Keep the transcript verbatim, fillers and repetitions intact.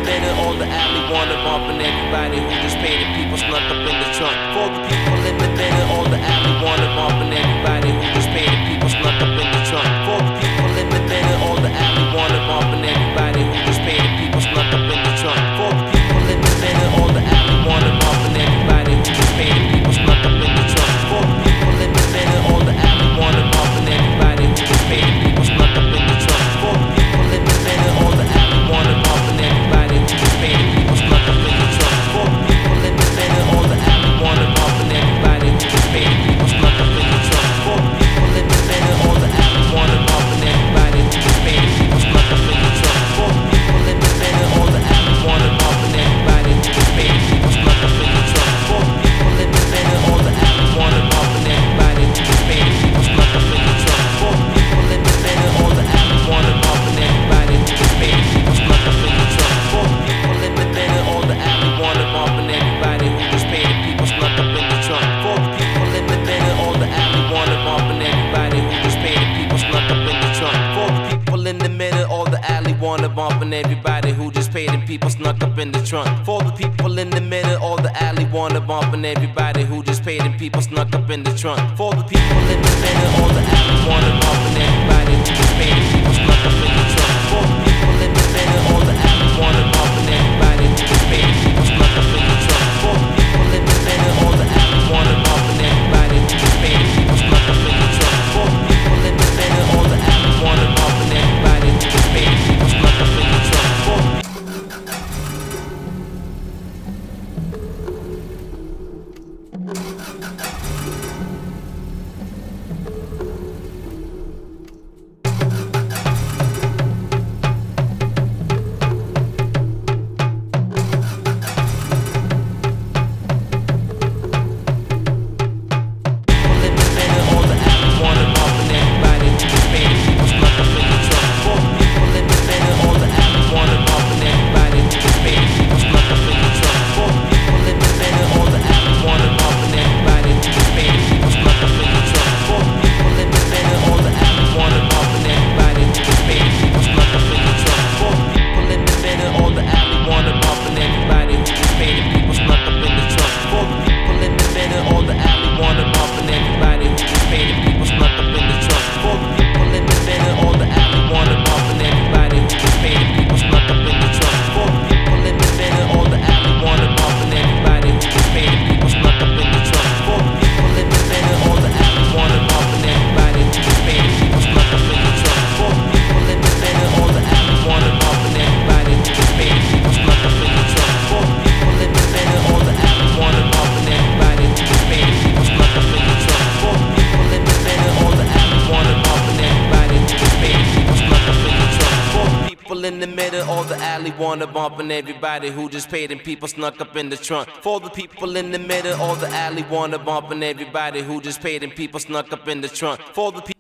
middle, all the alley wanna bump, and everybody who just paid and people snuck up in the trunk. For the people in the middle, all the alley wanna bump, and everybody who just paid and people snuck up in the trunk. For the people in the middle, all the alley wanna bump, and everybody who just paid and people snuck up in the trunk. For the people in the middle, all the alley wanna bump, and everybody who just paid and people snuck up in the trunk. For the people in the middle, all the alley wanna bump, and everybody who just paid and people snuck up in the trunk. For the people in the middle, all the alley wanna bump, and everybody who just paid and people snuck up in the trunk. For the people in the middle, all the alley wanna bump, and everybody who just paid and people snuck up in the trunk. For the people in the middle, all the alley wanna bump, and everybody who just paid and people snuck up in the trunk. For the people in the middle, all the alley wanna bump, and everybody who just paid and people snuck up in the trunk. For the people in the middle, all the alley wanna bump, and everybody who just paid and people snuck up in the trunk. For the people in the middle, all the alley wanna bump, and everybody who just paid and people snuck up in the trunk. For the people in the middle, all the alley wanna bump, and everybody who just paid and people snuck up in the trunk. For the people in the middle, all the alley wanna bump, and everybody who just paid and people snuck up in the trunk. For the people in the middle, all the alley wanna bump, and everybody who just paid and people snuck up in the trunk. For the people in the middle, all the alley wanna bump, and everybody who just paid and people snuck up in the trunk. For the people in the middle, all the alley wanna bump, and everybody who just paid and people snuck up in the trunk. For the people in the middle, all the alley wanna bump, and everybody who just paid and people snuck up in the trunk. For the people in the middle, all the alley wanna bump, and everybody who just paid and people snuck up in the trunk. For the people in the middle, all the alley wanna bump, and everybody who just paid and people snuck up in the trunk. For the in the middle, all the alley wanna bump, and everybody who just paid and people snuck up in the trunk. For the people in the middle, all the alley wanna bump, and everybody who just paid and people snuck up in the trunk. For the